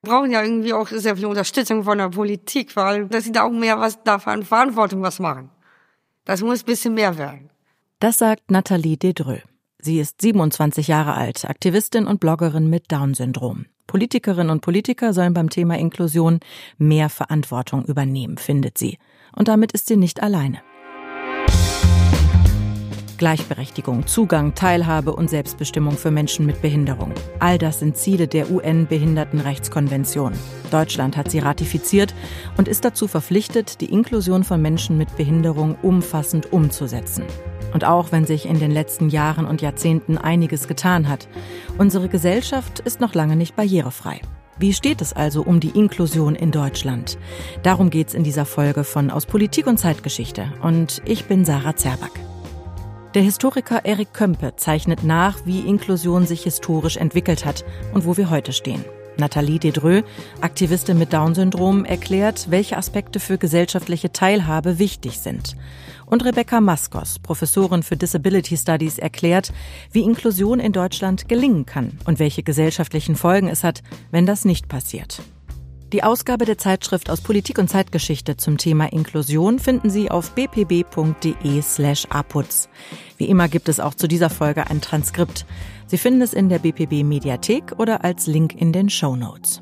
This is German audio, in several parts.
brauchen ja irgendwie auch sehr viel Unterstützung von der Politik, weil dass sie da auch mehr was davon an Verantwortung was machen. Das muss ein bisschen mehr werden. Das sagt Nathalie Dedreux. Sie ist 27 Jahre alt, Aktivistin und Bloggerin mit Down-Syndrom. Politikerinnen und Politiker sollen beim Thema Inklusion mehr Verantwortung übernehmen, findet sie. Und damit ist sie nicht alleine. Gleichberechtigung, Zugang, Teilhabe und Selbstbestimmung für Menschen mit Behinderung. All das sind Ziele der UN-Behindertenrechtskonvention. Deutschland hat sie ratifiziert und ist dazu verpflichtet, die Inklusion von Menschen mit Behinderung umfassend umzusetzen. Und auch wenn sich in den letzten Jahren und Jahrzehnten einiges getan hat, unsere Gesellschaft ist noch lange nicht barrierefrei. Wie steht es also um die Inklusion in Deutschland? Darum geht's in dieser Folge von Aus Politik und Zeitgeschichte. Und ich bin Sarah Zerback. Der Historiker Erik Kömpe zeichnet nach, wie Inklusion sich historisch entwickelt hat und wo wir heute stehen. Nathalie Dedreux, Aktivistin mit Down-Syndrom, erklärt, welche Aspekte für gesellschaftliche Teilhabe wichtig sind. Und Rebecca Maskos, Professorin für Disability Studies, erklärt, wie Inklusion in Deutschland gelingen kann und welche gesellschaftlichen Folgen es hat, wenn das nicht passiert. Die Ausgabe der Zeitschrift Aus Politik und Zeitgeschichte zum Thema Inklusion finden Sie auf bpb.de/aputz. Wie immer gibt es auch zu dieser Folge ein Transkript. Sie finden es in der BPB-Mediathek oder als Link in den Shownotes.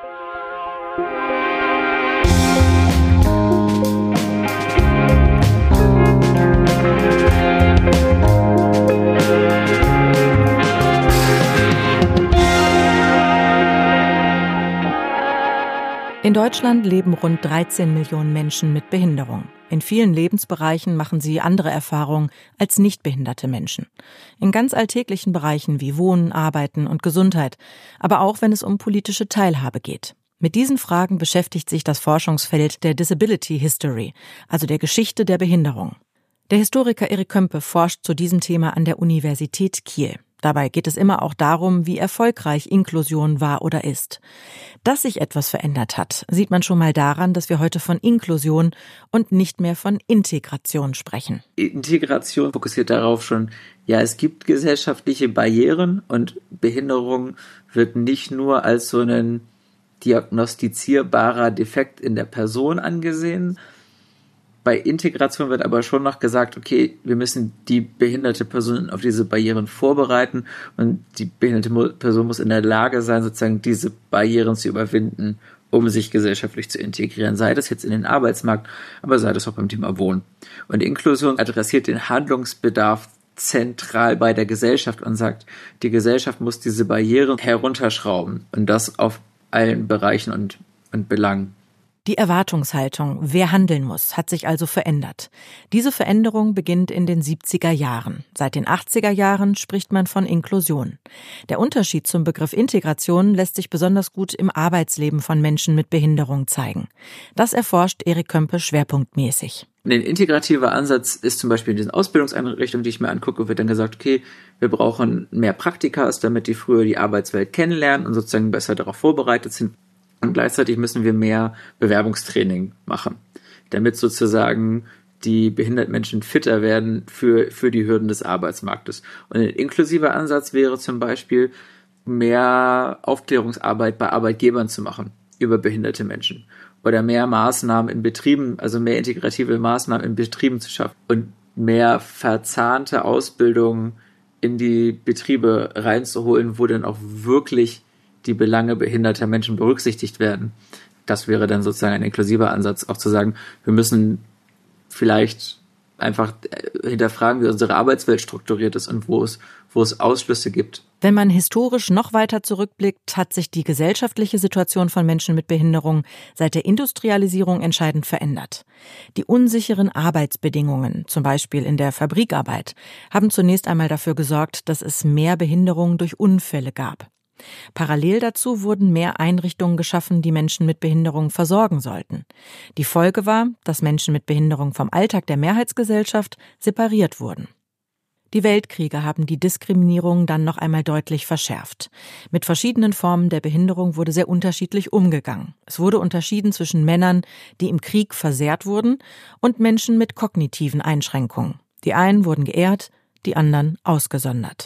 In Deutschland leben rund 13 Millionen Menschen mit Behinderung. In vielen Lebensbereichen machen sie andere Erfahrungen als nicht behinderte Menschen. In ganz alltäglichen Bereichen wie Wohnen, Arbeiten und Gesundheit, aber auch wenn es um politische Teilhabe geht. Mit diesen Fragen beschäftigt sich das Forschungsfeld der Disability History, also der Geschichte der Behinderung. Der Historiker Erik Kömpe forscht zu diesem Thema an der Universität Kiel. Dabei geht es immer auch darum, wie erfolgreich Inklusion war oder ist. Dass sich etwas verändert hat, sieht man schon mal daran, dass wir heute von Inklusion und nicht mehr von Integration sprechen. Integration fokussiert darauf schon, ja, es gibt gesellschaftliche Barrieren und Behinderung wird nicht nur als so ein diagnostizierbarer Defekt in der Person angesehen. Bei Integration wird aber schon noch gesagt, okay, wir müssen die behinderte Person auf diese Barrieren vorbereiten und die behinderte Person muss in der Lage sein, sozusagen diese Barrieren zu überwinden, um sich gesellschaftlich zu integrieren. Sei das jetzt in den Arbeitsmarkt, aber sei das auch beim Thema Wohnen. Und Inklusion adressiert den Handlungsbedarf zentral bei der Gesellschaft und sagt, die Gesellschaft muss diese Barrieren herunterschrauben und das auf allen Bereichen und Belangen. Die Erwartungshaltung, wer handeln muss, hat sich also verändert. Diese Veränderung beginnt in den 70er Jahren. Seit den 80er Jahren spricht man von Inklusion. Der Unterschied zum Begriff Integration lässt sich besonders gut im Arbeitsleben von Menschen mit Behinderung zeigen. Das erforscht Erik Kömpe schwerpunktmäßig. Ein integrativer Ansatz ist zum Beispiel in diesen Ausbildungseinrichtungen, die ich mir angucke, wird dann gesagt, okay, wir brauchen mehr Praktikas, damit die früher die Arbeitswelt kennenlernen und sozusagen besser darauf vorbereitet sind. Und gleichzeitig müssen wir mehr Bewerbungstraining machen, damit sozusagen die behinderten Menschen fitter werden für die Hürden des Arbeitsmarktes. Und ein inklusiver Ansatz wäre zum Beispiel, mehr Aufklärungsarbeit bei Arbeitgebern zu machen über behinderte Menschen oder mehr Maßnahmen in Betrieben, also mehr integrative Maßnahmen in Betrieben zu schaffen und mehr verzahnte Ausbildung in die Betriebe reinzuholen, wo dann auch wirklich die Belange behinderter Menschen berücksichtigt werden. Das wäre dann sozusagen ein inklusiver Ansatz, auch zu sagen, wir müssen vielleicht einfach hinterfragen, wie unsere Arbeitswelt strukturiert ist und wo es Ausschlüsse gibt. Wenn man historisch noch weiter zurückblickt, hat sich die gesellschaftliche Situation von Menschen mit Behinderung seit der Industrialisierung entscheidend verändert. Die unsicheren Arbeitsbedingungen, zum Beispiel in der Fabrikarbeit, haben zunächst einmal dafür gesorgt, dass es mehr Behinderungen durch Unfälle gab. Parallel dazu wurden mehr Einrichtungen geschaffen, die Menschen mit Behinderung versorgen sollten. Die Folge war, dass Menschen mit Behinderung vom Alltag der Mehrheitsgesellschaft separiert wurden. Die Weltkriege haben die Diskriminierung dann noch einmal deutlich verschärft. Mit verschiedenen Formen der Behinderung wurde sehr unterschiedlich umgegangen. Es wurde unterschieden zwischen Männern, die im Krieg versehrt wurden, und Menschen mit kognitiven Einschränkungen. Die einen wurden geehrt, die anderen ausgesondert.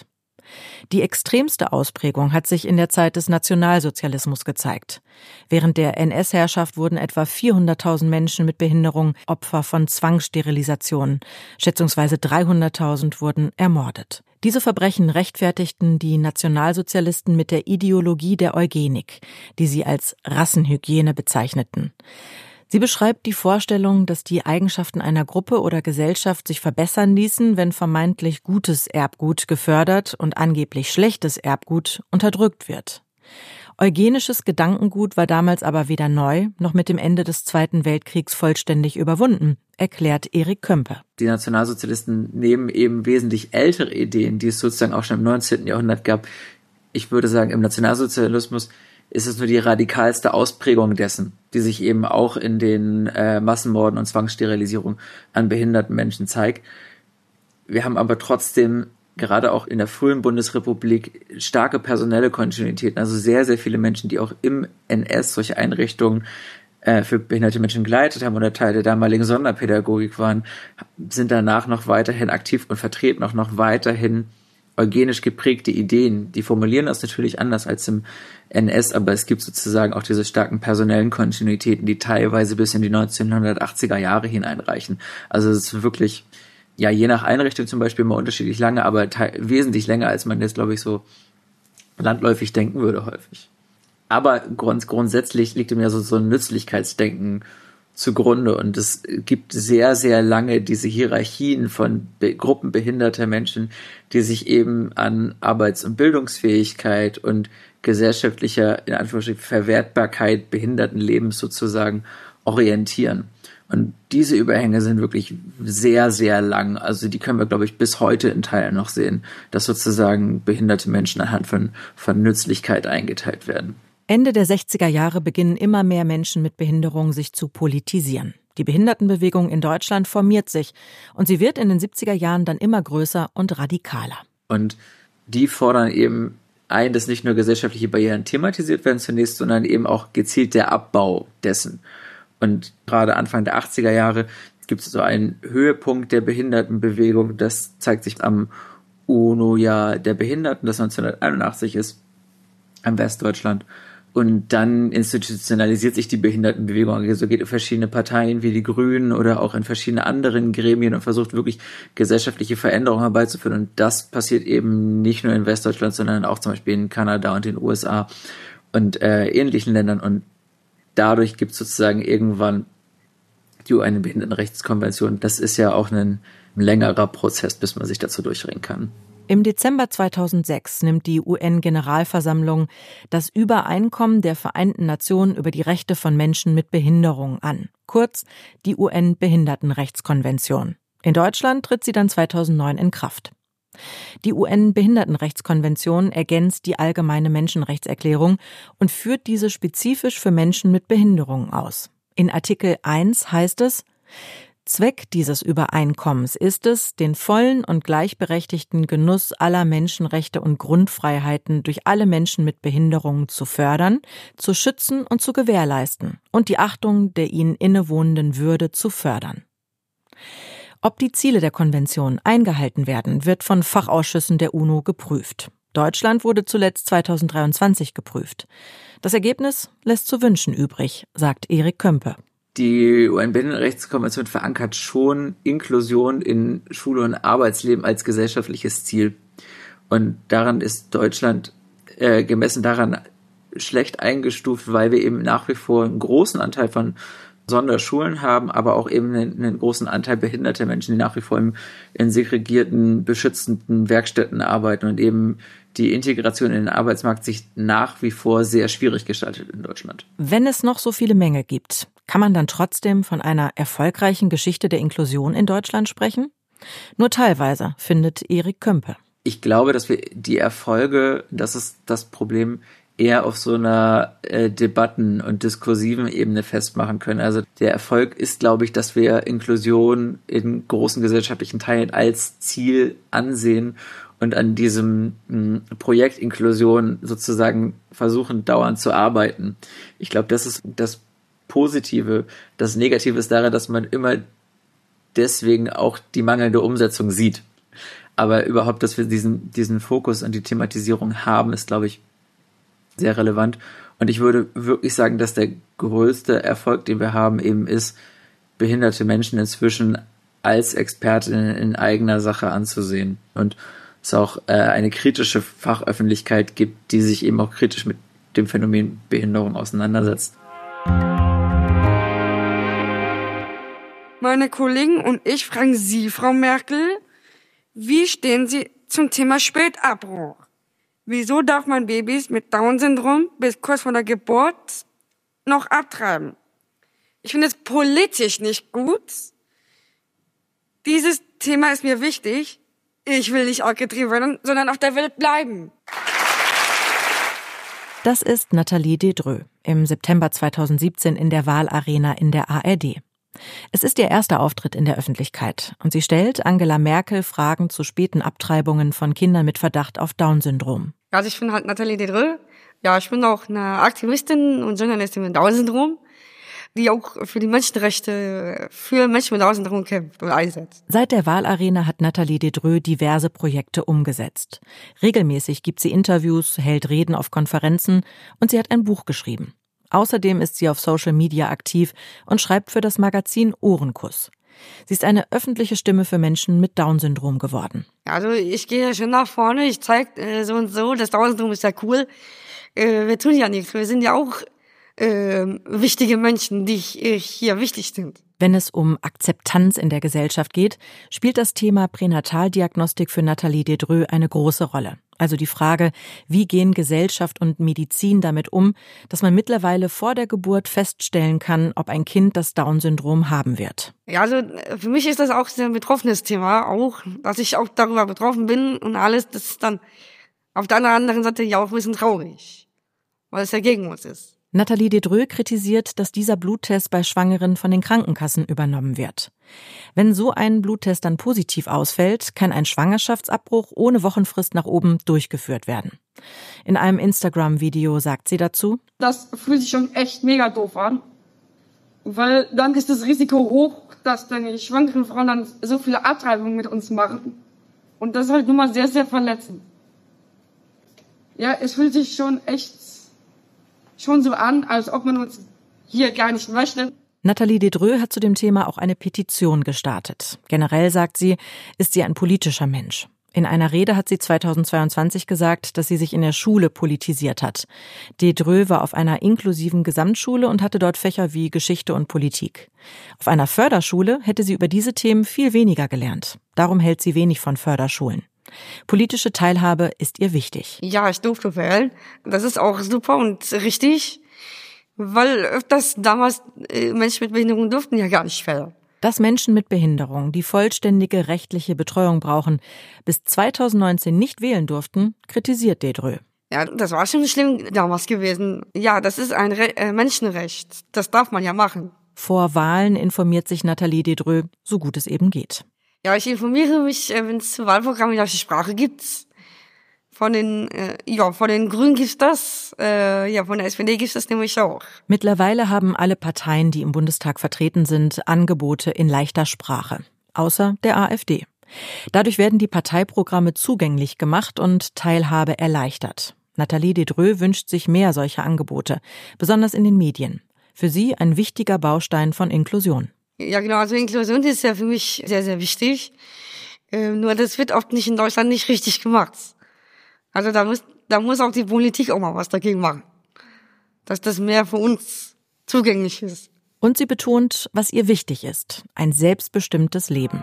Die extremste Ausprägung hat sich in der Zeit des Nationalsozialismus gezeigt. Während der NS-Herrschaft wurden etwa 400.000 Menschen mit Behinderung Opfer von Zwangssterilisationen. Schätzungsweise 300.000 wurden ermordet. Diese Verbrechen rechtfertigten die Nationalsozialisten mit der Ideologie der Eugenik, die sie als Rassenhygiene bezeichneten. Sie beschreibt die Vorstellung, dass die Eigenschaften einer Gruppe oder Gesellschaft sich verbessern ließen, wenn vermeintlich gutes Erbgut gefördert und angeblich schlechtes Erbgut unterdrückt wird. Eugenisches Gedankengut war damals aber weder neu noch mit dem Ende des Zweiten Weltkriegs vollständig überwunden, erklärt Erik Kömpe. Die Nationalsozialisten nehmen eben wesentlich ältere Ideen, die es sozusagen auch schon im 19. Jahrhundert gab. Ich würde sagen, im Nationalsozialismus ist es nur die radikalste Ausprägung dessen, die sich eben auch in den Massenmorden und Zwangssterilisierung an behinderten Menschen zeigt. Wir haben aber trotzdem gerade auch in der frühen Bundesrepublik starke personelle Kontinuitäten, also sehr, sehr viele Menschen, die auch im NS solche Einrichtungen für behinderte Menschen geleitet haben oder Teil der damaligen Sonderpädagogik waren, sind danach noch weiterhin aktiv und vertreten auch noch weiterhin eugenisch geprägte Ideen. Die formulieren das natürlich anders als im NS, aber es gibt sozusagen auch diese starken personellen Kontinuitäten, die teilweise bis in die 1980er Jahre hineinreichen. Also es ist wirklich, ja, je nach Einrichtung zum Beispiel mal unterschiedlich lange, aber wesentlich länger, als man jetzt, glaube ich, so landläufig denken würde häufig. Aber grundsätzlich liegt ihm ja so ein Nützlichkeitsdenken zugrunde und es gibt sehr, sehr lange diese Hierarchien von Gruppen behinderter Menschen, die sich eben an Arbeits- und Bildungsfähigkeit und gesellschaftlicher, in Anführungsstrichen, Verwertbarkeit behinderten Lebens sozusagen orientieren. Und diese Überhänge sind wirklich sehr, sehr lang. Also die können wir, glaube ich, bis heute in Teilen noch sehen, dass sozusagen behinderte Menschen anhand von Nützlichkeit eingeteilt werden. Ende der 60er Jahre beginnen immer mehr Menschen mit Behinderung sich zu politisieren. Die Behindertenbewegung in Deutschland formiert sich und sie wird in den 70er Jahren dann immer größer und radikaler. Und die fordern eben ein, dass nicht nur gesellschaftliche Barrieren thematisiert werden zunächst, sondern eben auch gezielt der Abbau dessen. Und gerade Anfang der 80er Jahre gibt es so einen Höhepunkt der Behindertenbewegung. Das zeigt sich am UNO-Jahr der Behinderten, das 1981 ist, in Westdeutschland. Und dann institutionalisiert sich die Behindertenbewegung, also geht in verschiedene Parteien wie die Grünen oder auch in verschiedene anderen Gremien und versucht wirklich gesellschaftliche Veränderungen herbeizuführen. Und das passiert eben nicht nur in Westdeutschland, sondern auch zum Beispiel in Kanada und den USA und ähnlichen Ländern. Und dadurch gibt es sozusagen irgendwann die UN-Behindertenrechtskonvention. Das ist ja auch ein längerer Prozess, bis man sich dazu durchringen kann. Im Dezember 2006 nimmt die UN-Generalversammlung das Übereinkommen der Vereinten Nationen über die Rechte von Menschen mit Behinderung an, kurz die UN-Behindertenrechtskonvention. In Deutschland tritt sie dann 2009 in Kraft. Die UN-Behindertenrechtskonvention ergänzt die Allgemeine Menschenrechtserklärung und führt diese spezifisch für Menschen mit Behinderung aus. In Artikel 1 heißt es: Zweck dieses Übereinkommens ist es, den vollen und gleichberechtigten Genuss aller Menschenrechte und Grundfreiheiten durch alle Menschen mit Behinderungen zu fördern, zu schützen und zu gewährleisten und die Achtung der ihnen innewohnenden Würde zu fördern. Ob die Ziele der Konvention eingehalten werden, wird von Fachausschüssen der UNO geprüft. Deutschland wurde zuletzt 2023 geprüft. Das Ergebnis lässt zu wünschen übrig, sagt Erik Kömpe. Die UN-Behindertenrechtskonvention verankert schon Inklusion in Schule und Arbeitsleben als gesellschaftliches Ziel. Und daran ist Deutschland gemessen daran schlecht eingestuft, weil wir eben nach wie vor einen großen Anteil von Sonderschulen haben, aber auch eben einen großen Anteil behinderter Menschen, die nach wie vor in segregierten, beschützenden Werkstätten arbeiten und eben die Integration in den Arbeitsmarkt sich nach wie vor sehr schwierig gestaltet in Deutschland. Wenn es noch so viele Mängel gibt, kann man dann trotzdem von einer erfolgreichen Geschichte der Inklusion in Deutschland sprechen? Nur teilweise, findet Erik Kömpe. Ich glaube, dass wir die Erfolge, das ist das Problem, eher auf so einer Debatten- und diskursiven Ebene festmachen können. Also der Erfolg ist, glaube ich, dass wir Inklusion in großen gesellschaftlichen Teilen als Ziel ansehen und an diesem Projekt Inklusion sozusagen versuchen, dauernd zu arbeiten. Ich glaube, das ist das Positive. Das Negative ist daran, dass man immer deswegen auch die mangelnde Umsetzung sieht. Aber überhaupt, dass wir diesen Fokus und die Thematisierung haben, ist, glaube ich, sehr relevant. Und ich würde wirklich sagen, dass der größte Erfolg, den wir haben, eben ist, behinderte Menschen inzwischen als Expertinnen in eigener Sache anzusehen. Und es auch eine kritische Fachöffentlichkeit gibt, die sich eben auch kritisch mit dem Phänomen Behinderung auseinandersetzt. Meine Kollegen und ich fragen Sie, Frau Merkel, wie stehen Sie zum Thema Spätabbruch? Wieso darf man Babys mit Down-Syndrom bis kurz vor der Geburt noch abtreiben? Ich finde es politisch nicht gut. Dieses Thema ist mir wichtig. Ich will nicht abgetrieben werden, sondern auf der Welt bleiben. Das ist Nathalie Dedreux im September 2017 in der Wahlarena in der ARD. Es ist ihr erster Auftritt in der Öffentlichkeit und sie stellt Angela Merkel Fragen zu späten Abtreibungen von Kindern mit Verdacht auf Down-Syndrom. Also ich bin halt Nathalie Dedreux. Ja, ich bin auch eine Aktivistin und Journalistin mit Down-Syndrom, die auch für die Menschenrechte für Menschen mit Down-Syndrom kämpft und einsetzt. Seit der Wahlarena hat Nathalie Dedreux diverse Projekte umgesetzt. Regelmäßig gibt sie Interviews, hält Reden auf Konferenzen und sie hat ein Buch geschrieben. Außerdem ist sie auf Social Media aktiv und schreibt für das Magazin Ohrenkuss. Sie ist eine öffentliche Stimme für Menschen mit Down-Syndrom geworden. Also ich gehe schon nach vorne, ich zeige so und so, das Down-Syndrom ist ja cool. Wir tun ja nichts, wir sind ja auch wichtige Menschen, die hier wichtig sind. Wenn es um Akzeptanz in der Gesellschaft geht, spielt das Thema Pränataldiagnostik für Nathalie Dedreux eine große Rolle. Also die Frage, wie gehen Gesellschaft und Medizin damit um, dass man mittlerweile vor der Geburt feststellen kann, ob ein Kind das Down-Syndrom haben wird. Ja, also für mich ist das auch ein betroffenes Thema, auch, dass ich auch darüber betroffen bin und alles, das ist dann auf der anderen Seite ja auch ein bisschen traurig, weil es ja gegen uns ist. Nathalie Dedreux kritisiert, dass dieser Bluttest bei Schwangeren von den Krankenkassen übernommen wird. Wenn so ein Bluttest dann positiv ausfällt, kann ein Schwangerschaftsabbruch ohne Wochenfrist nach oben durchgeführt werden. In einem Instagram-Video sagt sie dazu: Das fühlt sich schon echt mega doof an, weil dann ist das Risiko hoch, dass dann die schwangeren Frauen dann so viele Abtreibungen mit uns machen. Und das ist halt nun mal sehr, sehr verletzend. Ja, es fühlt sich schon so an, als ob man uns hier gar nicht möchte. Nathalie Dedreux hat zu dem Thema auch eine Petition gestartet. Generell, sagt sie, ist sie ein politischer Mensch. In einer Rede hat sie 2022 gesagt, dass sie sich in der Schule politisiert hat. Dedreux war auf einer inklusiven Gesamtschule und hatte dort Fächer wie Geschichte und Politik. Auf einer Förderschule hätte sie über diese Themen viel weniger gelernt. Darum hält sie wenig von Förderschulen. Politische Teilhabe ist ihr wichtig. Ja, ich durfte wählen. Das ist auch super und richtig, weil öfters damals Menschen mit Behinderung durften ja gar nicht wählen. Dass Menschen mit Behinderung, die vollständige rechtliche Betreuung brauchen, bis 2019 nicht wählen durften, kritisiert Dedreux. Ja, das war schon schlimm damals gewesen. Ja, das ist ein Menschenrecht. Das darf man ja machen. Vor Wahlen informiert sich Nathalie Dedreux, so gut es eben geht. Ja, ich informiere mich, wenn es Wahlprogramme in der Sprache gibt. Von den Grünen gibt's das, von der SPD gibt's das nämlich auch. Mittlerweile haben alle Parteien, die im Bundestag vertreten sind, Angebote in leichter Sprache. Außer der AfD. Dadurch werden die Parteiprogramme zugänglich gemacht und Teilhabe erleichtert. Nathalie Dedreux wünscht sich mehr solcher Angebote, besonders in den Medien. Für sie ein wichtiger Baustein von Inklusion. Ja, genau, also Inklusion ist ja für mich sehr, sehr wichtig. Nur das wird oft nicht in Deutschland nicht richtig gemacht. Also da muss auch die Politik auch mal was dagegen machen. Dass das mehr für uns zugänglich ist. Und sie betont, was ihr wichtig ist: ein selbstbestimmtes Leben.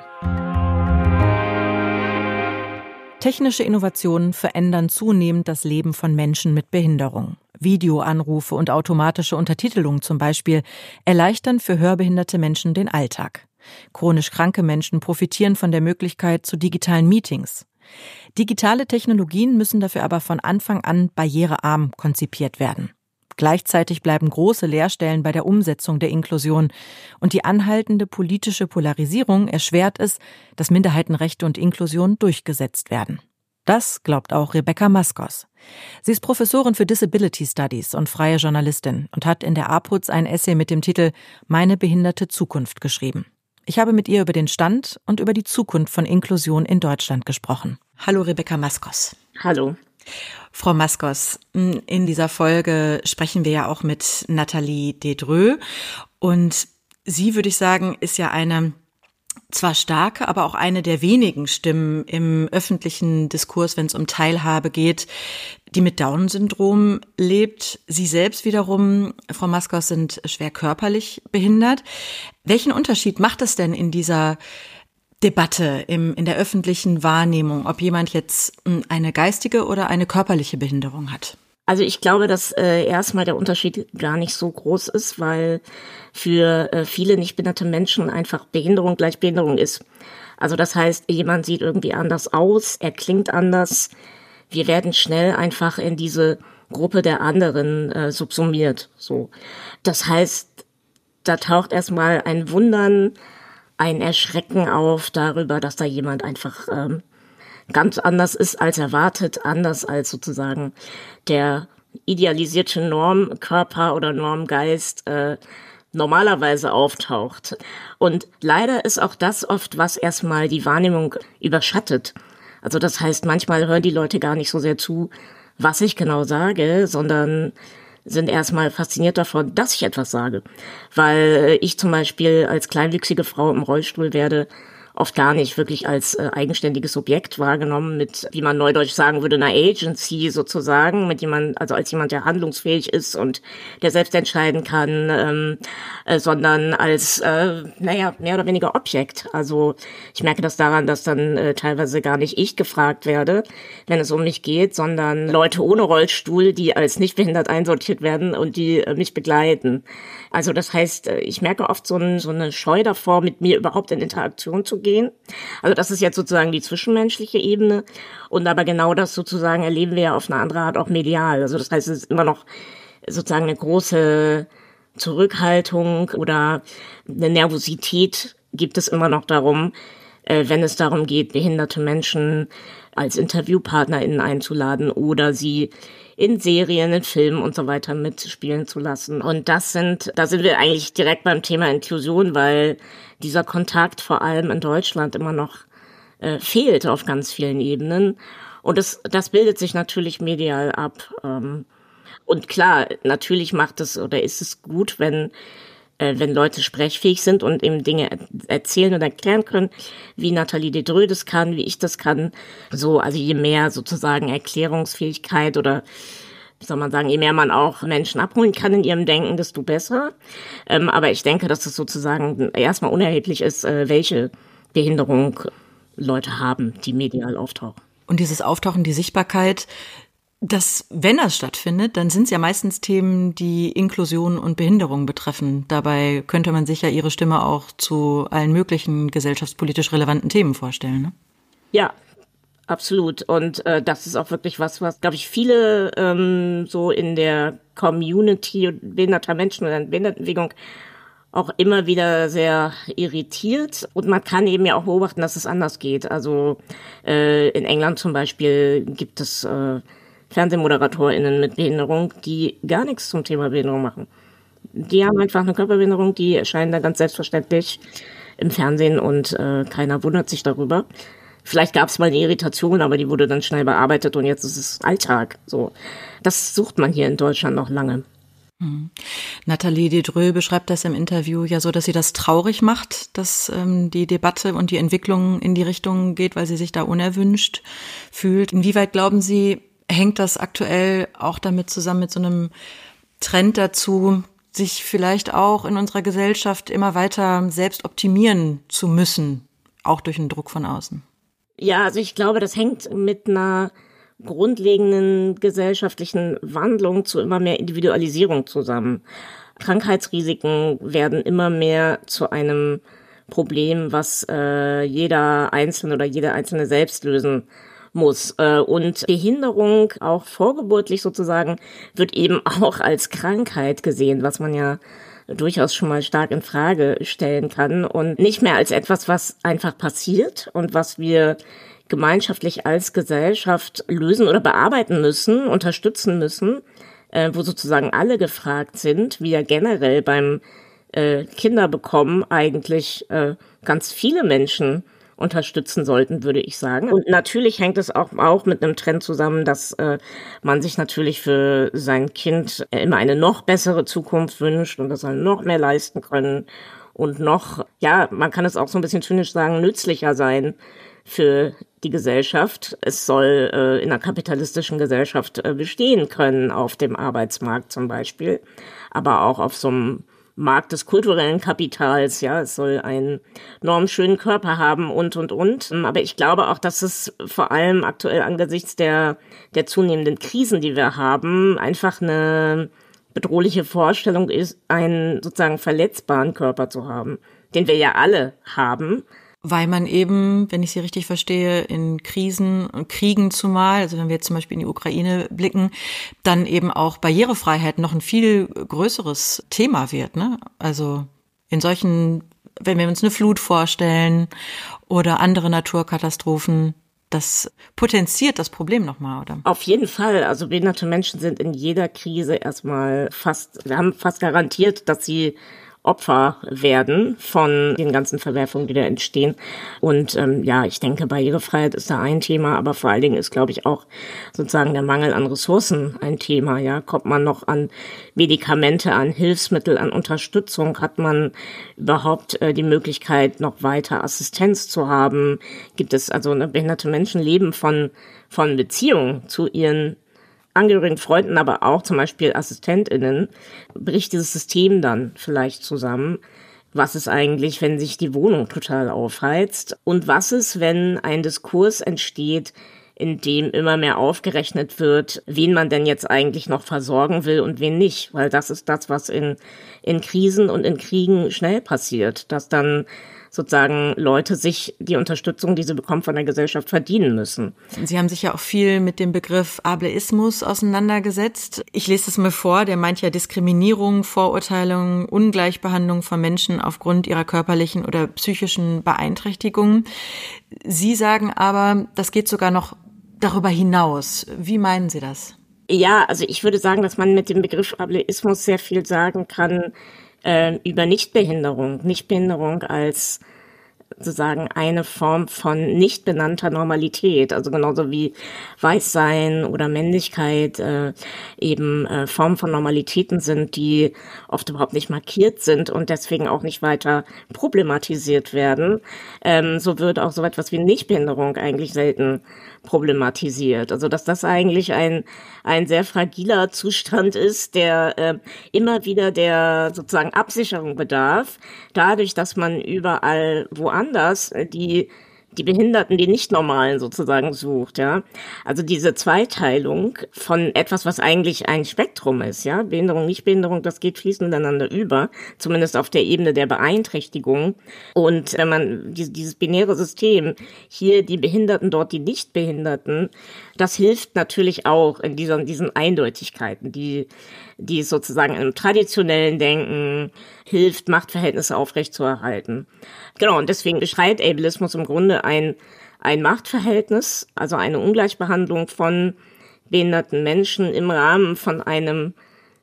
Technische Innovationen verändern zunehmend das Leben von Menschen mit Behinderung. Videoanrufe und automatische Untertitelung zum Beispiel erleichtern für hörbehinderte Menschen den Alltag. Chronisch kranke Menschen profitieren von der Möglichkeit zu digitalen Meetings. Digitale Technologien müssen dafür aber von Anfang an barrierearm konzipiert werden. Gleichzeitig bleiben große Leerstellen bei der Umsetzung der Inklusion und die anhaltende politische Polarisierung erschwert es, dass Minderheitenrechte und Inklusion durchgesetzt werden. Das glaubt auch Rebecca Maskos. Sie ist Professorin für Disability Studies und freie Journalistin und hat in der APUZ ein Essay mit dem Titel »Meine behinderte Zukunft« geschrieben. Ich habe mit ihr über den Stand und über die Zukunft von Inklusion in Deutschland gesprochen. Hallo Rebecca Maskos. Hallo. Frau Maskos, in dieser Folge sprechen wir ja auch mit Nathalie Dedreux. Und sie, würde ich sagen, ist ja eine zwar starke, aber auch eine der wenigen Stimmen im öffentlichen Diskurs, wenn es um Teilhabe geht, die mit Down-Syndrom lebt. Sie selbst wiederum, Frau Maskos, sind schwer körperlich behindert. Welchen Unterschied macht es denn in dieser Debatte, in der öffentlichen Wahrnehmung, ob jemand jetzt eine geistige oder eine körperliche Behinderung hat? Also ich glaube, dass erstmal der Unterschied gar nicht so groß ist, weil für viele nicht behinderte Menschen einfach Behinderung gleich Behinderung ist. Also das heißt, jemand sieht irgendwie anders aus, er klingt anders. Wir werden schnell einfach in diese Gruppe der anderen subsumiert. So, das heißt, da taucht erstmal ein Wundern, ein Erschrecken auf darüber, dass da jemand einfach ganz anders ist als erwartet, anders als sozusagen der idealisierte Normkörper oder Normgeist normalerweise auftaucht. Und leider ist auch das oft, was erstmal die Wahrnehmung überschattet. Also das heißt, manchmal hören die Leute gar nicht so sehr zu, was ich genau sage, sondern sind erstmal fasziniert davon, dass ich etwas sage. Weil ich zum Beispiel als kleinwüchsige Frau im Rollstuhl werde oft gar nicht wirklich als eigenständiges Subjekt wahrgenommen mit, wie man neudeutsch sagen würde, einer Agency sozusagen, mit jemand, also als jemand, der handlungsfähig ist und der selbst entscheiden kann, sondern als, mehr oder weniger Objekt. Also ich merke das daran, dass dann teilweise gar nicht ich gefragt werde, wenn es um mich geht, sondern Leute ohne Rollstuhl, die als nicht behindert einsortiert werden und die mich begleiten. Also das heißt, ich merke oft so eine Scheu davor, mit mir überhaupt in Interaktion zu gehen. Also das ist jetzt sozusagen die zwischenmenschliche Ebene. Und aber genau das sozusagen erleben wir ja auf eine andere Art auch medial. Also das heißt, es ist immer noch sozusagen eine große Zurückhaltung oder eine Nervosität gibt es immer noch darum, wenn es darum geht, behinderte Menschen als InterviewpartnerInnen einzuladen oder sie in Serien, in Filmen und so weiter mitspielen zu lassen. Und da sind wir eigentlich direkt beim Thema Inklusion, weil dieser Kontakt vor allem in Deutschland immer noch fehlt auf ganz vielen Ebenen. Und das bildet sich natürlich medial ab. Und klar, natürlich ist es gut, wenn Leute sprechfähig sind und eben Dinge erzählen und erklären können, wie Nathalie Dedreux das kann, wie ich das kann. So, also je mehr sozusagen Erklärungsfähigkeit oder, wie soll man sagen, je mehr man auch Menschen abholen kann in ihrem Denken, desto besser. Aber ich denke, dass es sozusagen erstmal unerheblich ist, welche Behinderung Leute haben, die medial auftauchen. Und dieses Auftauchen, die Sichtbarkeit, wenn das stattfindet, dann sind es ja meistens Themen, die Inklusion und Behinderung betreffen. Dabei könnte man sich ja Ihre Stimme auch zu allen möglichen gesellschaftspolitisch relevanten Themen vorstellen, ne? Ja, absolut. Und das ist auch wirklich was, glaube ich, viele so in der Community behinderter Menschen oder in der Behindertenbewegung auch immer wieder sehr irritiert. Und man kann eben ja auch beobachten, dass es anders geht. Also in England zum Beispiel gibt es FernsehmoderatorInnen mit Behinderung, die gar nichts zum Thema Behinderung machen. Die haben einfach eine Körperbehinderung, die erscheinen da ganz selbstverständlich im Fernsehen und keiner wundert sich darüber. Vielleicht gab es mal eine Irritation, aber die wurde dann schnell bearbeitet und jetzt ist es Alltag. So, das sucht man hier in Deutschland noch lange. Nathalie Dedreux beschreibt das im Interview ja so, dass sie das traurig macht, dass die Debatte und die Entwicklung in die Richtung geht, weil sie sich da unerwünscht fühlt. Inwieweit glauben Sie, hängt das aktuell auch damit zusammen mit so einem Trend dazu, sich vielleicht auch in unserer Gesellschaft immer weiter selbst optimieren zu müssen, auch durch den Druck von außen? Ja, also ich glaube, das hängt mit einer grundlegenden gesellschaftlichen Wandlung zu immer mehr Individualisierung zusammen. Krankheitsrisiken werden immer mehr zu einem Problem, was jeder Einzelne oder jede Einzelne selbst lösen muss. Und Behinderung, auch vorgeburtlich sozusagen, wird eben auch als Krankheit gesehen, was man ja durchaus schon mal stark in Frage stellen kann und nicht mehr als etwas, was einfach passiert und was wir gemeinschaftlich als Gesellschaft lösen oder bearbeiten müssen, unterstützen müssen, wo sozusagen alle gefragt sind, wie ja generell beim Kinder bekommen, eigentlich ganz viele Menschen unterstützen sollten, würde ich sagen. Und natürlich hängt es auch mit einem Trend zusammen, dass man sich natürlich für sein Kind immer eine noch bessere Zukunft wünscht und das soll noch mehr leisten können und noch, ja, man kann es auch so ein bisschen zynisch sagen, nützlicher sein für die Gesellschaft. Es soll in einer kapitalistischen Gesellschaft bestehen können, auf dem Arbeitsmarkt zum Beispiel, aber auch auf so einem Markt des kulturellen Kapitals, ja, es soll einen normschönen Körper haben und. Aber ich glaube auch, dass es vor allem aktuell angesichts der zunehmenden Krisen, die wir haben, einfach eine bedrohliche Vorstellung ist, einen sozusagen verletzbaren Körper zu haben, den wir ja alle haben. Weil man eben, wenn ich Sie richtig verstehe, in Krisen und Kriegen zumal, also wenn wir jetzt zum Beispiel in die Ukraine blicken, dann eben auch Barrierefreiheit noch ein viel größeres Thema wird, ne? Also in solchen, wenn wir uns eine Flut vorstellen oder andere Naturkatastrophen, das potenziert das Problem nochmal, oder? Auf jeden Fall. Also behinderte Menschen sind in jeder Krise wir haben fast garantiert, dass sie Opfer werden von den ganzen Verwerfungen, die da entstehen. Und ich denke, Barrierefreiheit ist da ein Thema, aber vor allen Dingen ist, glaube ich, auch sozusagen der Mangel an Ressourcen ein Thema. Ja, kommt man noch an Medikamente, an Hilfsmittel, an Unterstützung? Hat man überhaupt die Möglichkeit, noch weiter Assistenz zu haben? Gibt es behinderte Menschen leben von Beziehungen zu ihren Angehörigen, Freunden, aber auch zum Beispiel AssistentInnen, bricht dieses System dann vielleicht zusammen. Was ist eigentlich, wenn sich die Wohnung total aufheizt? Und was ist, wenn ein Diskurs entsteht, in dem immer mehr aufgerechnet wird, wen man denn jetzt eigentlich noch versorgen will und wen nicht? Weil das ist das, was in Krisen und in Kriegen schnell passiert, dass dann sozusagen Leute sich die Unterstützung, die sie bekommen, von der Gesellschaft verdienen müssen. Sie haben sich ja auch viel mit dem Begriff Ableismus auseinandergesetzt. Ich lese das mal vor, der meint ja Diskriminierung, Vorurteilung, Ungleichbehandlung von Menschen aufgrund ihrer körperlichen oder psychischen Beeinträchtigungen. Sie sagen aber, das geht sogar noch darüber hinaus. Wie meinen Sie das? Ja, also ich würde sagen, dass man mit dem Begriff Ableismus sehr viel sagen kann, über Nichtbehinderung. Nichtbehinderung als sozusagen eine Form von nicht benannter Normalität, also genauso wie Weißsein oder Männlichkeit Formen von Normalitäten sind, die oft überhaupt nicht markiert sind und deswegen auch nicht weiter problematisiert werden. So wird auch so etwas wie Nichtbehinderung eigentlich selten problematisiert. Also dass das eigentlich ein sehr fragiler Zustand ist, der immer wieder der sozusagen Absicherung bedarf, dadurch, dass man überall woanders die Behinderten, die Nicht-Normalen sozusagen sucht, ja. Also diese Zweiteilung von etwas, was eigentlich ein Spektrum ist, ja. Behinderung, Nichtbehinderung, das geht fließend ineinander über, zumindest auf der Ebene der Beeinträchtigung. Und wenn man dieses binäre System, hier die Behinderten, dort die Nichtbehinderten, das hilft natürlich auch in diesen Eindeutigkeiten, die sozusagen im traditionellen Denken hilft, Machtverhältnisse aufrechtzuerhalten. Genau, und deswegen beschreibt Ableismus im Grunde ein Machtverhältnis, also eine Ungleichbehandlung von behinderten Menschen im Rahmen von einem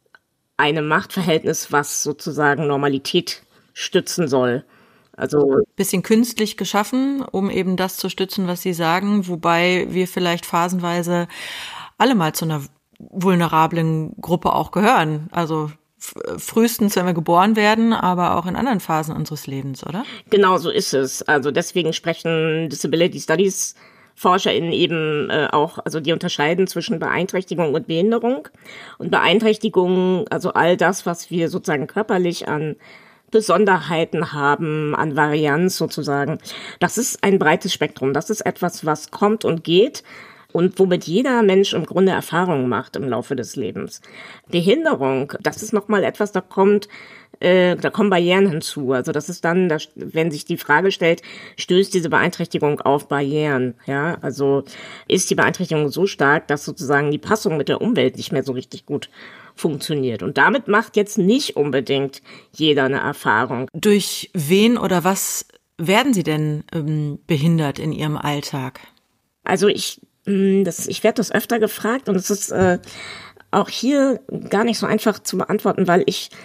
Machtverhältnis, was sozusagen Normalität stützen soll. Also bisschen künstlich geschaffen, um eben das zu stützen, was Sie sagen, wobei wir vielleicht phasenweise alle mal zu einer vulnerablen Gruppe auch gehören. Also frühestens, wenn wir geboren werden, aber auch in anderen Phasen unseres Lebens, oder? Genau so ist es. Also deswegen sprechen Disability Studies ForscherInnen eben auch, also die unterscheiden zwischen Beeinträchtigung und Behinderung. Und Beeinträchtigung, also all das, was wir sozusagen körperlich an Besonderheiten haben, an Varianz sozusagen, das ist ein breites Spektrum. Das ist etwas, was kommt und geht und womit jeder Mensch im Grunde Erfahrungen macht im Laufe des Lebens. Behinderung, das ist nochmal etwas, da kommen Barrieren hinzu. Also das ist dann, wenn sich die Frage stellt, stößt diese Beeinträchtigung auf Barrieren? Ja, also ist die Beeinträchtigung so stark, dass sozusagen die Passung mit der Umwelt nicht mehr so richtig gut funktioniert. Und damit macht jetzt nicht unbedingt jeder eine Erfahrung. Durch wen oder was werden Sie denn behindert in Ihrem Alltag? Also ich werde das öfter gefragt und es ist auch hier gar nicht so einfach zu beantworten, weil ich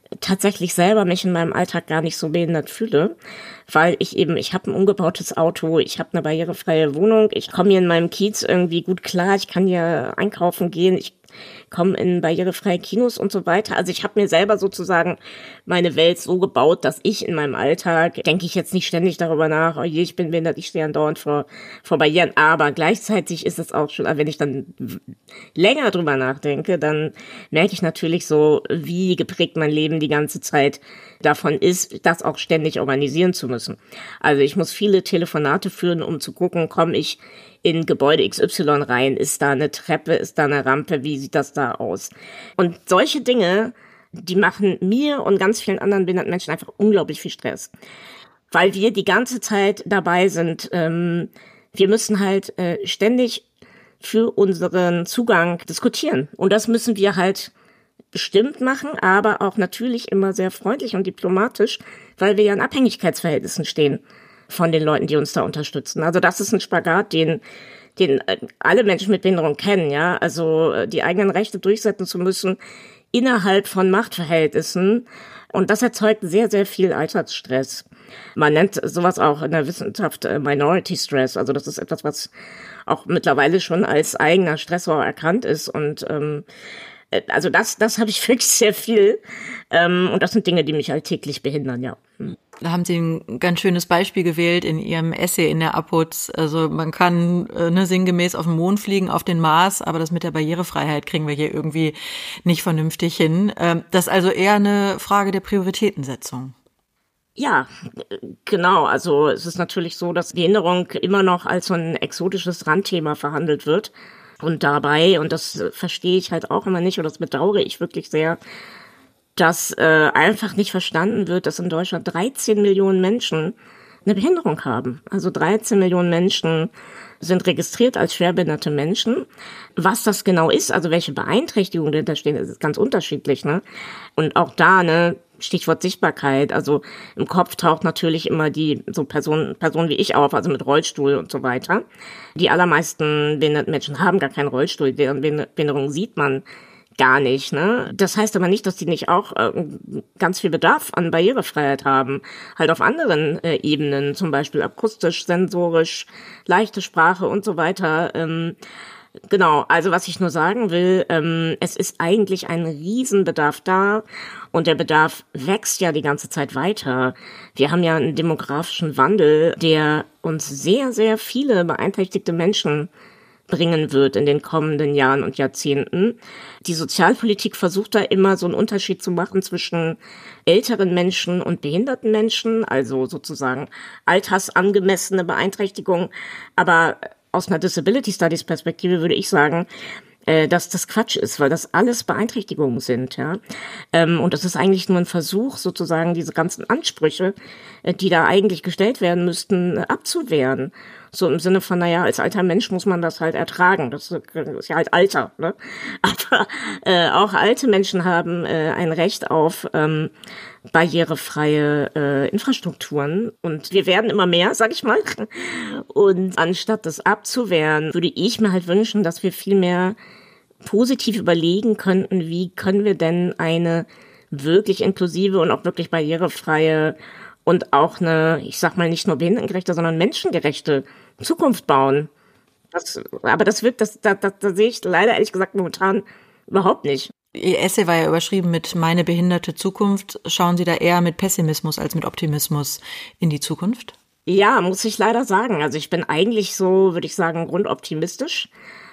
tatsächlich selber mich in meinem Alltag gar nicht so behindert fühle, weil ich habe ein umgebautes Auto, ich habe eine barrierefreie Wohnung, ich komme hier in meinem Kiez irgendwie gut klar, ich kann hier einkaufen gehen, ich komme in barrierefreie Kinos und so weiter. Also ich habe mir selber sozusagen meine Welt so gebaut, dass ich in meinem Alltag, denke ich jetzt nicht ständig darüber nach, oh je, ich bin behindert, ich stehe andauernd vor Barrieren, aber gleichzeitig ist es auch schon, wenn ich dann länger drüber nachdenke, dann merke ich natürlich so, wie geprägt mein Leben die ganze Zeit davon ist, das auch ständig organisieren zu müssen. Also ich muss viele Telefonate führen, um zu gucken, komme ich in Gebäude XY rein, ist da eine Treppe, ist da eine Rampe, wie sieht das da aus? Und solche Dinge, die machen mir und ganz vielen anderen behinderten Menschen einfach unglaublich viel Stress. Weil wir die ganze Zeit dabei sind, wir müssen halt ständig für unseren Zugang diskutieren. Und das müssen wir halt bestimmt machen, aber auch natürlich immer sehr freundlich und diplomatisch, weil wir ja in Abhängigkeitsverhältnissen stehen von den Leuten, die uns da unterstützen. Also das ist ein Spagat, den alle Menschen mit Behinderung kennen, ja. Also die eigenen Rechte durchsetzen zu müssen innerhalb von Machtverhältnissen. Und das erzeugt sehr, sehr viel Alltagsstress. Man nennt sowas auch in der Wissenschaft Minority Stress. Also das ist etwas, was auch mittlerweile schon als eigener Stressor erkannt ist. Und also das habe ich wirklich sehr viel. Und das sind Dinge, die mich alltäglich behindern, ja. Da haben Sie ein ganz schönes Beispiel gewählt in Ihrem Essay in der APUZ. Also man kann sinngemäß auf den Mond fliegen, auf den Mars, aber das mit der Barrierefreiheit kriegen wir hier irgendwie nicht vernünftig hin. Das ist also eher eine Frage der Prioritätensetzung. Ja, genau. Also es ist natürlich so, dass Behinderung immer noch als so ein exotisches Randthema verhandelt wird. Und dabei, und das verstehe ich halt auch immer nicht, und das bedauere ich wirklich sehr, dass einfach nicht verstanden wird, dass in Deutschland 13 Millionen Menschen eine Behinderung haben. Also 13 Millionen Menschen sind registriert als schwerbehinderte Menschen. Was das genau ist, also welche Beeinträchtigungen dahinter stehen, ist ganz unterschiedlich, ne? Und auch da, ne, Stichwort Sichtbarkeit, also im Kopf taucht natürlich immer die so Personen wie ich auf, also mit Rollstuhl und so weiter. Die allermeisten behinderten Menschen haben gar keinen Rollstuhl, deren Behinderung sieht man gar nicht, ne? Das heißt aber nicht, dass die nicht auch ganz viel Bedarf an Barrierefreiheit haben. Halt auf anderen Ebenen, zum Beispiel akustisch, sensorisch, leichte Sprache und so weiter. Genau, also was ich nur sagen will, es ist eigentlich ein Riesenbedarf da und der Bedarf wächst ja die ganze Zeit weiter. Wir haben ja einen demografischen Wandel, der uns sehr, sehr viele beeinträchtigte Menschen bringen wird in den kommenden Jahren und Jahrzehnten. Die Sozialpolitik versucht da immer so einen Unterschied zu machen zwischen älteren Menschen und behinderten Menschen, also sozusagen altersangemessene Beeinträchtigung. Aber aus einer Disability Studies Perspektive würde ich sagen, dass das Quatsch ist, weil das alles Beeinträchtigungen sind, ja. Und das ist eigentlich nur ein Versuch, sozusagen diese ganzen Ansprüche, die da eigentlich gestellt werden müssten, abzuwehren. So im Sinne von, naja, als alter Mensch muss man das halt ertragen. Das ist ja halt Alter, ne? Aber auch alte Menschen haben ein Recht auf barrierefreie Infrastrukturen. Und wir werden immer mehr, sag ich mal. Und anstatt das abzuwehren, würde ich mir halt wünschen, dass wir viel mehr positiv überlegen könnten, wie können wir denn eine wirklich inklusive und auch wirklich barrierefreie und auch eine, ich sag mal, nicht nur behindertengerechte, sondern menschengerechte Zukunft bauen. Da sehe ich leider ehrlich gesagt momentan überhaupt nicht. Ihr Essay war ja überschrieben mit Meine behinderte Zukunft. Schauen Sie da eher mit Pessimismus als mit Optimismus in die Zukunft? Ja, muss ich leider sagen. Also ich bin eigentlich so, würde ich sagen, grundoptimistisch.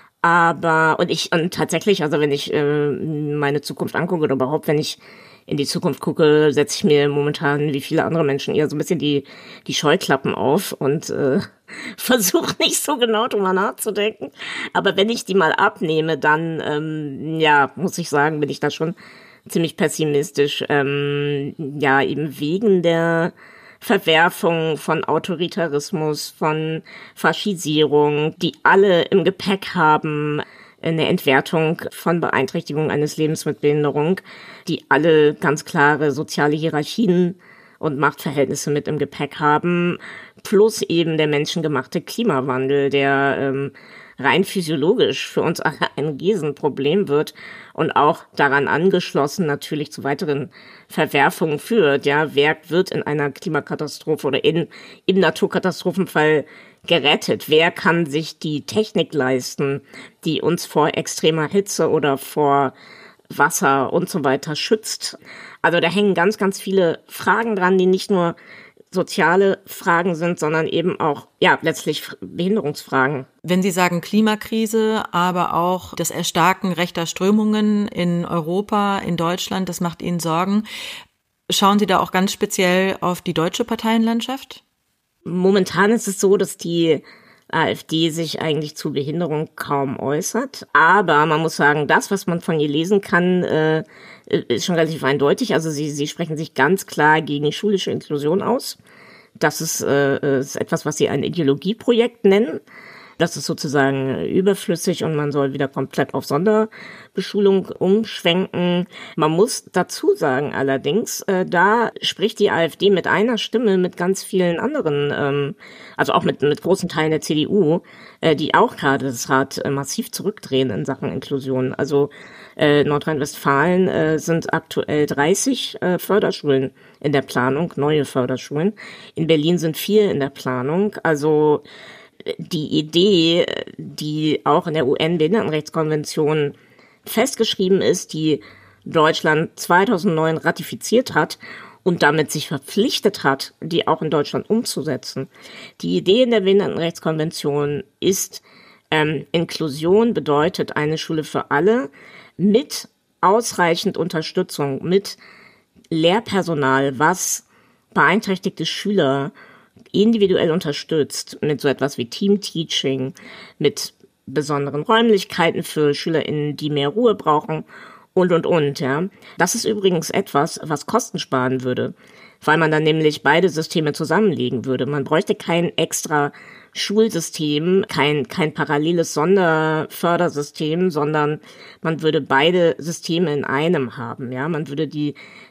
Und tatsächlich, also wenn ich meine Zukunft angucke oder überhaupt, wenn ich in die Zukunft gucke, setze ich mir momentan wie viele andere Menschen eher so ein bisschen die Scheuklappen auf und versuche nicht so genau drüber nachzudenken. Aber wenn ich die mal abnehme, dann, muss ich sagen, bin ich da schon ziemlich pessimistisch. Eben wegen der Verwerfung von Autoritarismus, von Faschisierung, die alle im Gepäck haben, eine Entwertung von Beeinträchtigung eines Lebens mit Behinderung, die alle ganz klare soziale Hierarchien und Machtverhältnisse mit im Gepäck haben, plus eben der menschengemachte Klimawandel, der rein physiologisch für uns alle ein Riesenproblem wird und auch daran angeschlossen natürlich zu weiteren Verwerfungen führt. Ja, wer wird in einer Klimakatastrophe oder im Naturkatastrophenfall gerettet? Wer kann sich die Technik leisten, die uns vor extremer Hitze oder vor Wasser und so weiter schützt? Also da hängen ganz, ganz viele Fragen dran, die nicht nur soziale Fragen sind, sondern eben auch, ja, letztlich Behinderungsfragen. Wenn Sie sagen Klimakrise, aber auch das Erstarken rechter Strömungen in Europa, in Deutschland, das macht Ihnen Sorgen. Schauen Sie da auch ganz speziell auf die deutsche Parteienlandschaft? Momentan ist es so, dass die AfD sich eigentlich zu Behinderung kaum äußert. Aber man muss sagen, das, was man von ihr lesen kann, ist schon relativ eindeutig. Also sie sprechen sich ganz klar gegen schulische Inklusion aus. Das ist etwas, was sie ein Ideologieprojekt nennen. Das ist sozusagen überflüssig und man soll wieder komplett auf Sonderbeschulung umschwenken. Man muss dazu sagen allerdings, da spricht die AfD mit einer Stimme mit ganz vielen anderen, also auch mit großen Teilen der CDU, die auch gerade das Rad massiv zurückdrehen in Sachen Inklusion. Also Nordrhein-Westfalen sind aktuell 30 Förderschulen in der Planung, neue Förderschulen. In Berlin sind 4 in der Planung. Also die Idee, die auch in der UN-Behindertenrechtskonvention festgeschrieben ist, die Deutschland 2009 ratifiziert hat und damit sich verpflichtet hat, die auch in Deutschland umzusetzen. Die Idee in der Behindertenrechtskonvention ist, Inklusion bedeutet eine Schule für alle mit ausreichend Unterstützung, mit Lehrpersonal, was beeinträchtigte Schüler individuell unterstützt, mit so etwas wie Teamteaching, mit besonderen Räumlichkeiten für SchülerInnen, die mehr Ruhe brauchen und, ja. Das ist übrigens etwas, was Kosten sparen würde, weil man dann nämlich beide Systeme zusammenlegen würde. Man bräuchte kein extra Schulsystem, kein paralleles Sonderfördersystem, sondern man würde beide Systeme in einem haben, ja. Man würde die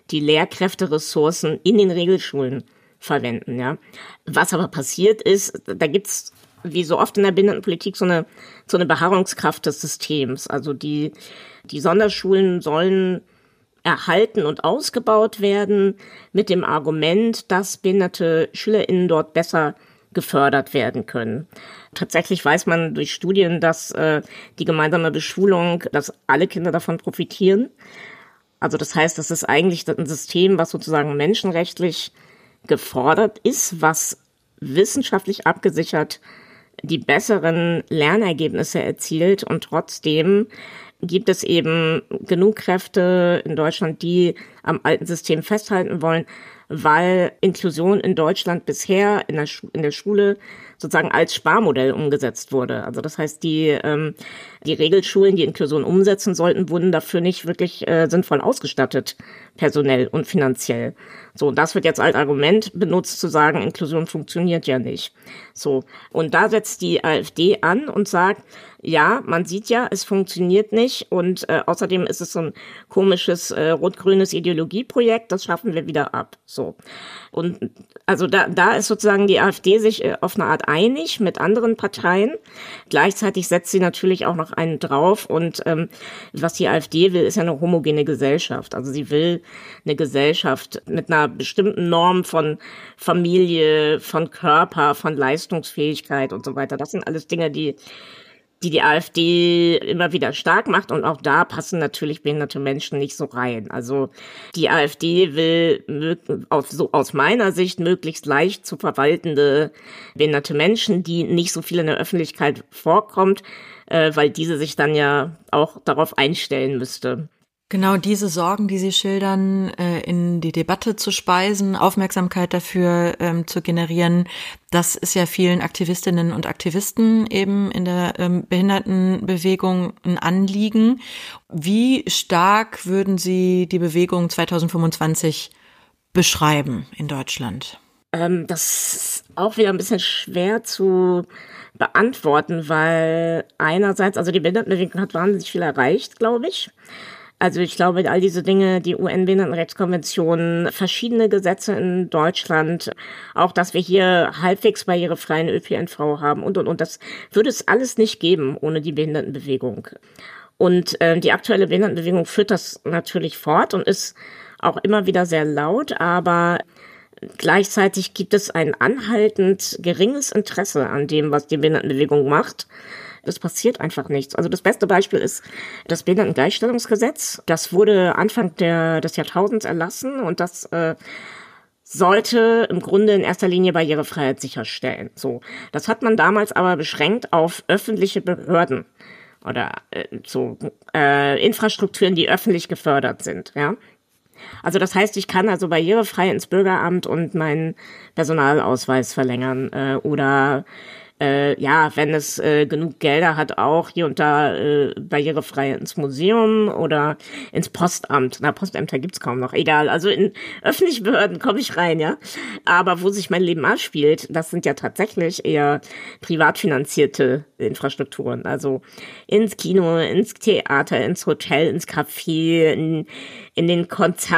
Lehrkräfteressourcen in den Regelschulen verwenden, ja. Was aber passiert ist, da gibt's wie so oft in der Behindertenpolitik so eine Beharrungskraft des Systems. Also die Sonderschulen sollen erhalten und ausgebaut werden mit dem Argument, dass behinderte SchülerInnen dort besser gefördert werden können. Tatsächlich weiß man durch Studien, dass die gemeinsame Beschulung, dass alle Kinder davon profitieren. Also das heißt, das ist eigentlich ein System, was sozusagen menschenrechtlich gefordert ist, was wissenschaftlich abgesichert die besseren Lernergebnisse erzielt, und trotzdem gibt es eben genug Kräfte in Deutschland, die am alten System festhalten wollen, weil Inklusion in Deutschland bisher in der Schule sozusagen als Sparmodell umgesetzt wurde. Also das heißt, die Regelschulen, die Inklusion umsetzen sollten, wurden dafür nicht wirklich sinnvoll ausgestattet, personell und finanziell. So, und das wird jetzt als Argument benutzt, zu sagen, Inklusion funktioniert ja nicht. So, und da setzt die AfD an und sagt, ja, man sieht ja, es funktioniert nicht, und außerdem ist es so ein komisches rot-grünes Ideologieprojekt, das schaffen wir wieder ab. So. Und also da ist sozusagen die AfD sich auf eine Art einig mit anderen Parteien. Gleichzeitig setzt sie natürlich auch noch einen drauf, und was die AfD will, ist ja eine homogene Gesellschaft. Also sie will eine Gesellschaft mit einer bestimmten Norm von Familie, von Körper, von Leistungsfähigkeit und so weiter. Das sind alles Dinge, die AfD immer wieder stark macht, und auch da passen natürlich behinderte Menschen nicht so rein. Also die AfD will aus meiner Sicht möglichst leicht zu verwaltende behinderte Menschen, die nicht so viel in der Öffentlichkeit vorkommt, weil diese sich dann ja auch darauf einstellen müsste. Genau diese Sorgen, die Sie schildern, in die Debatte zu speisen, Aufmerksamkeit dafür zu generieren, das ist ja vielen Aktivistinnen und Aktivisten eben in der Behindertenbewegung ein Anliegen. Wie stark würden Sie die Bewegung 2025 beschreiben in Deutschland? Das ist auch wieder ein bisschen schwer zu beantworten, weil einerseits, also die Behindertenbewegung hat wahnsinnig viel erreicht, glaube ich. Also ich glaube, all diese Dinge, die UN-Behindertenrechtskonvention, verschiedene Gesetze in Deutschland, auch, dass wir hier halbwegs barrierefreien ÖPNV haben und. Das würde es alles nicht geben ohne die Behindertenbewegung. Und die aktuelle Behindertenbewegung führt das natürlich fort und ist auch immer wieder sehr laut, aber gleichzeitig gibt es ein anhaltend geringes Interesse an dem, was die Behindertenbewegung macht. Es passiert einfach nichts. Also das beste Beispiel ist das Behindertengleichstellungsgesetz. Das wurde Anfang des Jahrtausends erlassen und das sollte im Grunde in erster Linie Barrierefreiheit sicherstellen. So, das hat man damals aber beschränkt auf öffentliche Behörden oder Infrastrukturen, die öffentlich gefördert sind. Ja. Also das heißt, ich kann also barrierefrei ins Bürgeramt und meinen Personalausweis verlängern oder wenn es genug Gelder hat, auch hier und da barrierefrei ins Museum oder ins Postamt. Na, Postämter gibt's kaum noch. Egal, also in öffentliche Behörden komme ich rein, ja. Aber wo sich mein Leben abspielt, das sind ja tatsächlich eher privat finanzierte Infrastrukturen. Also ins Kino, ins Theater, ins Hotel, ins Café, in den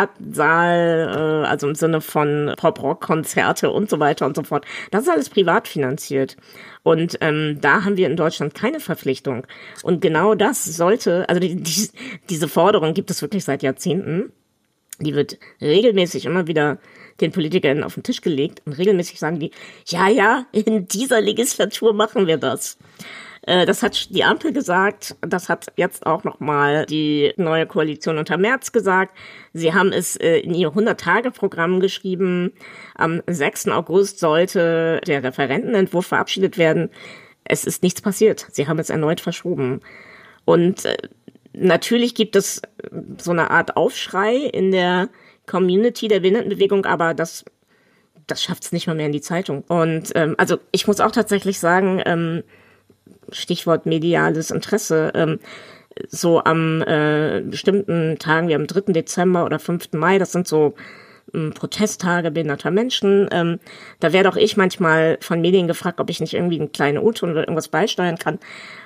Konzertsaal, also im Sinne von Pop-Rock-Konzerte und so weiter und so fort. Das ist alles privat finanziert. Und da haben wir in Deutschland keine Verpflichtung. Und genau das sollte, also diese Forderung gibt es wirklich seit Jahrzehnten. Die wird regelmäßig immer wieder den PolitikerInnen auf den Tisch gelegt. Und regelmäßig sagen die, ja, in dieser Legislatur machen wir das. Das hat die Ampel gesagt, das hat jetzt auch nochmal die neue Koalition unter Merz gesagt. Sie haben es in ihr 100-Tage-Programm geschrieben. Am 6. August sollte der Referentenentwurf verabschiedet werden. Es ist nichts passiert. Sie haben es erneut verschoben. Und natürlich gibt es so eine Art Aufschrei in der Community der Behindertenbewegung, aber das schafft es nicht mal mehr in die Zeitung. Und also ich muss auch tatsächlich sagen, Stichwort mediales Interesse, so am bestimmten Tagen wie am 3. Dezember oder 5. Mai, das sind so Protesttage behinderter Menschen, da werde auch ich manchmal von Medien gefragt, ob ich nicht irgendwie einen kleinen O-Ton oder irgendwas beisteuern kann.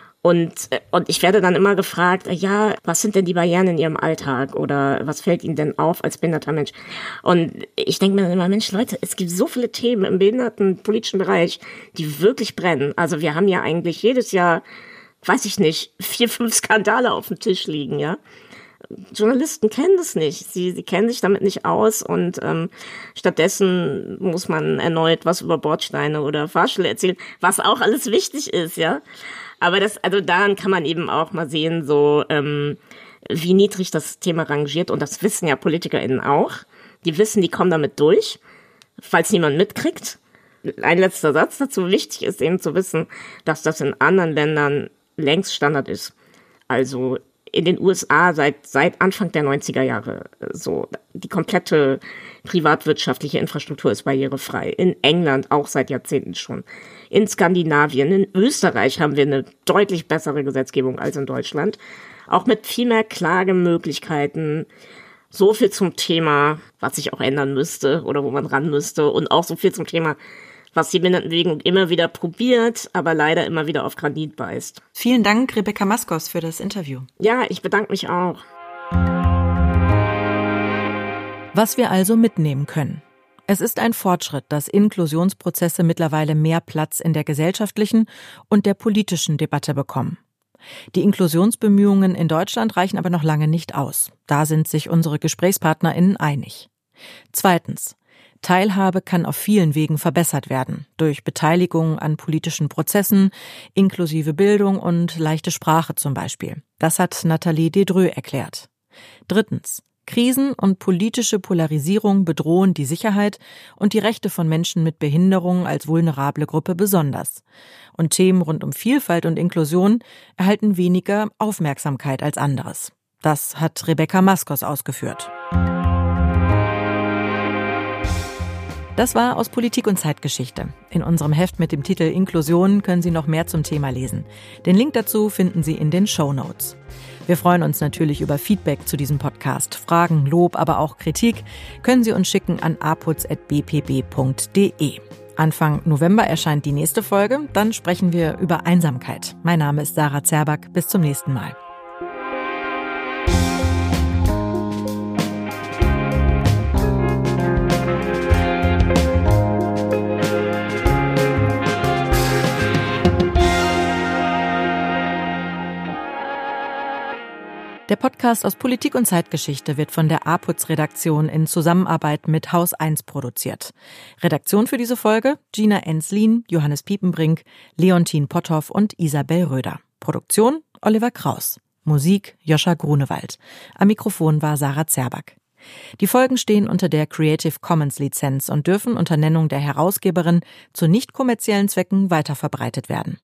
Und ich werde dann immer gefragt, ja, was sind denn die Barrieren in Ihrem Alltag oder was fällt Ihnen denn auf als behinderter Mensch? Und ich denke mir dann immer, Mensch, Leute, es gibt so viele Themen im behindertenpolitischen Bereich, die wirklich brennen. Also wir haben ja eigentlich jedes Jahr, weiß ich nicht, 4, 5 Skandale auf dem Tisch liegen, ja. Journalisten kennen das nicht. Sie kennen sich damit nicht aus und stattdessen muss man erneut was über Bordsteine oder Fahrstühle erzählen, was auch alles wichtig ist, ja. Aber daran kann man eben auch mal sehen, so wie niedrig das Thema rangiert. Und das wissen ja PolitikerInnen auch. Die wissen, die kommen damit durch, falls niemand mitkriegt. Ein letzter Satz dazu. Wichtig ist eben zu wissen, dass das in anderen Ländern längst Standard ist. Also in den USA seit Anfang der 90er Jahre so. Die komplette privatwirtschaftliche Infrastruktur ist barrierefrei. In England auch seit Jahrzehnten schon. In Skandinavien, in Österreich haben wir eine deutlich bessere Gesetzgebung als in Deutschland. Auch mit viel mehr Klagemöglichkeiten. So viel zum Thema, was sich auch ändern müsste oder wo man ran müsste. Und auch so viel zum Thema, was die Behindertenbewegung immer wieder probiert, aber leider immer wieder auf Granit beißt. Vielen Dank, Rebecca Maskos, für das Interview. Ja, ich bedanke mich auch. Was wir also mitnehmen können. Es ist ein Fortschritt, dass Inklusionsprozesse mittlerweile mehr Platz in der gesellschaftlichen und der politischen Debatte bekommen. Die Inklusionsbemühungen in Deutschland reichen aber noch lange nicht aus. Da sind sich unsere GesprächspartnerInnen einig. Zweitens. Teilhabe kann auf vielen Wegen verbessert werden. Durch Beteiligung an politischen Prozessen, inklusive Bildung und leichte Sprache zum Beispiel. Das hat Nathalie Dedreux erklärt. Drittens. Krisen und politische Polarisierung bedrohen die Sicherheit und die Rechte von Menschen mit Behinderung als vulnerable Gruppe besonders. Und Themen rund um Vielfalt und Inklusion erhalten weniger Aufmerksamkeit als anderes. Das hat Rebecca Maskos ausgeführt. Das war aus Politik und Zeitgeschichte. In unserem Heft mit dem Titel Inklusion können Sie noch mehr zum Thema lesen. Den Link dazu finden Sie in den Shownotes. Wir freuen uns natürlich über Feedback zu diesem Podcast. Fragen, Lob, aber auch Kritik können Sie uns schicken an aputz@bpb.de. Anfang November erscheint die nächste Folge. Dann sprechen wir über Einsamkeit. Mein Name ist Sarah Zerback. Bis zum nächsten Mal. Der Podcast aus Politik und Zeitgeschichte wird von der APUZ-Redaktion in Zusammenarbeit mit Haus 1 produziert. Redaktion für diese Folge: Gina Enslin, Johannes Piepenbrink, Leontin Potthoff und Isabel Röder. Produktion: Oliver Kraus. Musik: Joscha Grunewald. Am Mikrofon war Sarah Zerback. Die Folgen stehen unter der Creative Commons Lizenz und dürfen unter Nennung der Herausgeberin zu nicht kommerziellen Zwecken weiterverbreitet werden.